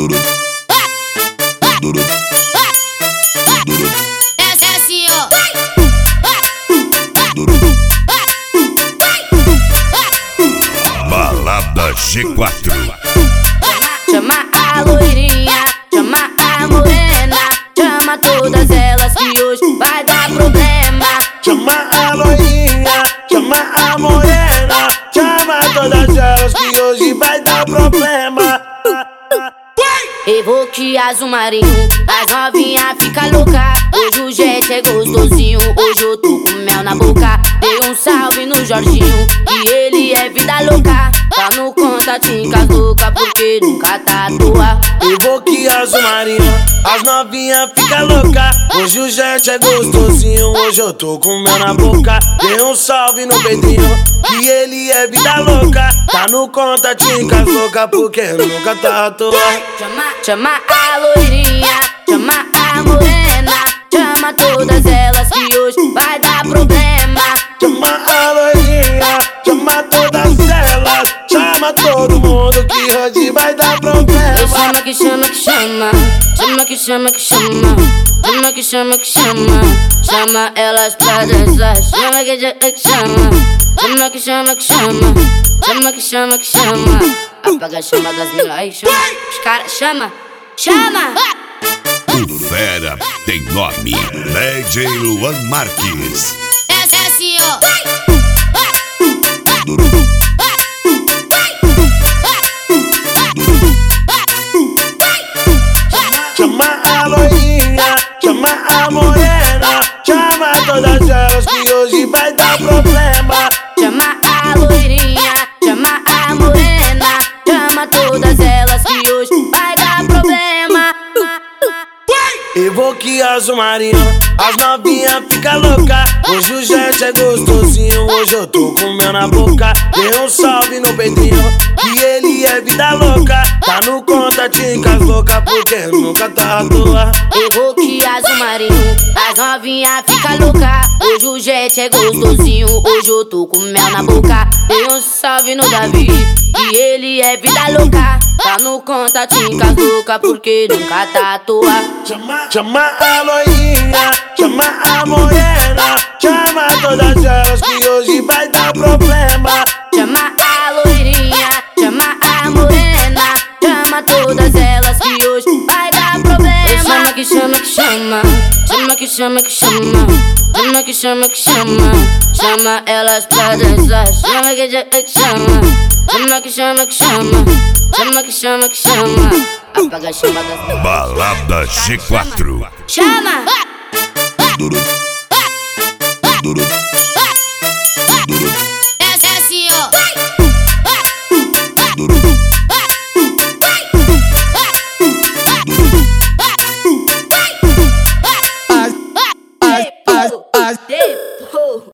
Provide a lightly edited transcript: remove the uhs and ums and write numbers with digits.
Essa é assim, ó. Balada G4. Chama a loirinha, chama a morena, chama todas elas que hoje vai dar problema. Chama a loirinha, chama a morena, chama todas elas que hoje vai dar problema. Evoque azul marinho, as novinha fica louca. Hoje o jet é gostosinho, hoje eu tô com mel na boca. Dei um salve no Jorginho, que ele é vida louca. Tá no contatinho com as louca, porque nunca tá à toa. Evoque azul marinho, as novinha fica louca. Hoje o jet é gostosinho, hoje eu tô com mel na boca. Dei um salve no Pedrinho, que ele é vida louca. Tá no contatinho com as louca, porque nunca tá à toa. Chama a loirinha, chama a morena, chama todas elas que hoje vai dar problema. Chama a loirinha, chama todas elas, chama todo mundo que hoje vai dar problema. Chama que chama que chama, chama que chama que chama, chama que chama que chama, chama elas pra dançar. Chama que chama, chama que chama que chama, chama que chama que chama. Apaga a chama das minas, aí chama, os caras chama, chama. O fera tem nome, DJ Luan Marques. Essa é assim, ó. Chama a loirinha, chama a morena, chama todas elas que hoje vai dar problema. Chama a loirinha, chama a morena, chama todas elas que hoje vai dar problema. Evoque azul marinho, as novinha fica louca. Hoje o jet é gostosinho, hoje eu tô com mel na boca. Dei um salve no Pedrinho, que ele é vida louca. Tá no contatinho com as louca, porque nunca tá à toa. Evoque azul marinho, as novinha fica louca. Hoje o jet é gostosinho, hoje eu tô com mel na boca. Dei um salve no Davi, que ele é vida louca. Tá no contatinho com as louca, porque nunca tá à toa. Chama a loirinha, chama a morena, chama todas elas que hoje vai dar problema. Chama a loirinha, chama a morena, chama todas elas que hoje vai dar problema. Chama que chama que chama, chama que chama que chama, chama que chama que chama, chama elas pra dançar. Chama que chama, chama que chama que chama, chama que chama que chama. Apaga a chama das Balada G4. chama.